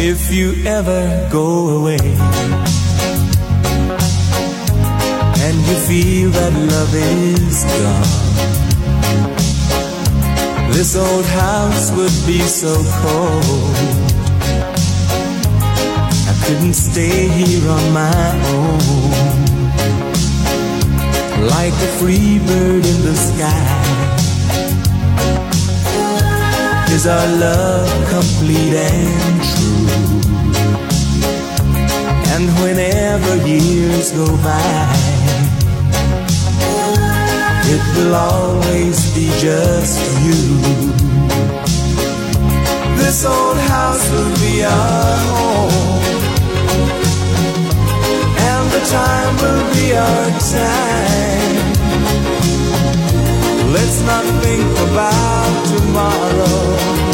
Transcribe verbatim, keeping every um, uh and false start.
If you ever go away and you feel that love is gone, this old house would be so cold. I couldn't stay here on my own. Like a free bird in the sky, is our love complete and true? And whenever years go by, it will always be just you. This old house will be our home, and the time will be our time. Let's not think about tomorrow.